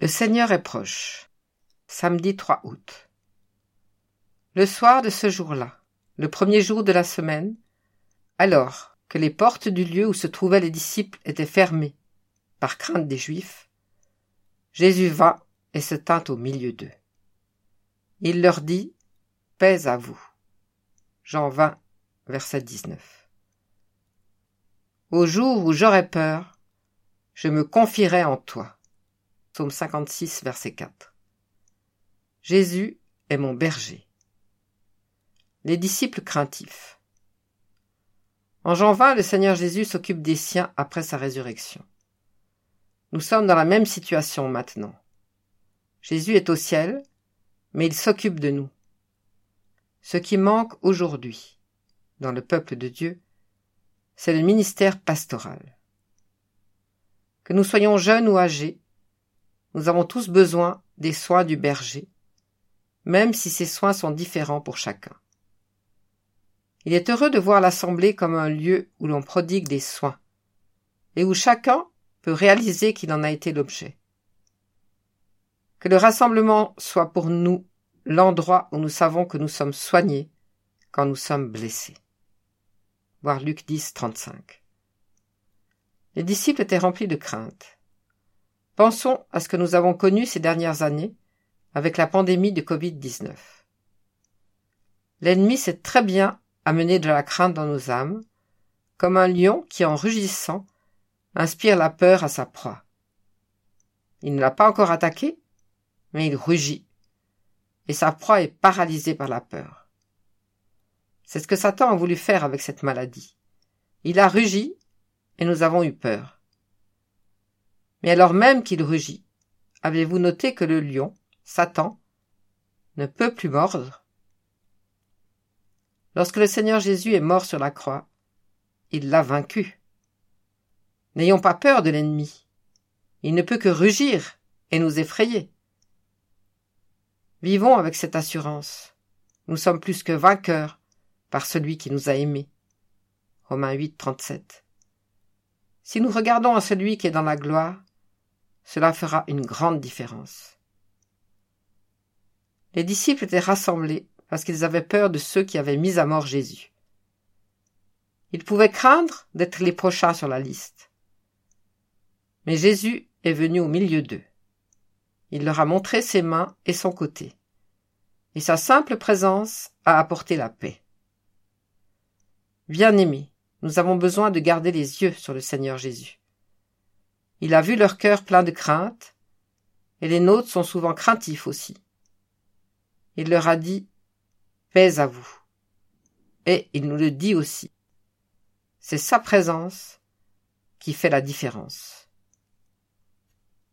Le Seigneur est proche. Samedi 3 août. Le soir de ce jour-là, le premier jour de la semaine, alors que les portes du lieu où se trouvaient les disciples étaient fermées par crainte des Juifs, Jésus vint et se tint au milieu d'eux. Il leur dit « Paix à vous ». Jean 20, verset 19. Au jour où j'aurai peur, je me confierai en toi. Psaume 56, verset 4. Jésus est mon berger. Les disciples craintifs. En Jean 20, le Seigneur Jésus s'occupe des siens après sa résurrection. Nous sommes dans la même situation maintenant. Jésus est au ciel, mais il s'occupe de nous. Ce qui manque aujourd'hui, dans le peuple de Dieu, c'est le ministère pastoral. Que nous soyons jeunes ou âgés, nous avons tous besoin des soins du berger, même si ces soins sont différents pour chacun. Il est heureux de voir l'assemblée comme un lieu où l'on prodigue des soins, et où chacun peut réaliser qu'il en a été l'objet. Que le rassemblement soit pour nous l'endroit où nous savons que nous sommes soignés quand nous sommes blessés. Voir Luc 10, 35. Les disciples étaient remplis de crainte. Pensons à ce que nous avons connu ces dernières années avec la pandémie de Covid-19. L'ennemi sait très bien amener de la crainte dans nos âmes, comme un lion qui, en rugissant, inspire la peur à sa proie. Il ne l'a pas encore attaqué, mais il rugit, et sa proie est paralysée par la peur. C'est ce que Satan a voulu faire avec cette maladie. Il a rugi, et nous avons eu peur. Mais alors même qu'il rugit, avez-vous noté que le lion, Satan, ne peut plus mordre? Lorsque le Seigneur Jésus est mort sur la croix, il l'a vaincu. N'ayons pas peur de l'ennemi. Il ne peut que rugir et nous effrayer. Vivons avec cette assurance. Nous sommes plus que vainqueurs par celui qui nous a aimés. Romains 8, 37. Si nous regardons à celui qui est dans la gloire, cela fera une grande différence. Les disciples étaient rassemblés parce qu'ils avaient peur de ceux qui avaient mis à mort Jésus. Ils pouvaient craindre d'être les prochains sur la liste. Mais Jésus est venu au milieu d'eux. Il leur a montré ses mains et son côté. Et sa simple présence a apporté la paix. Bien-aimés, nous avons besoin de garder les yeux sur le Seigneur Jésus. Il a vu leur cœur plein de crainte, et les nôtres sont souvent craintifs aussi. Il leur a dit « Paix à vous ». Et il nous le dit aussi. C'est sa présence qui fait la différence.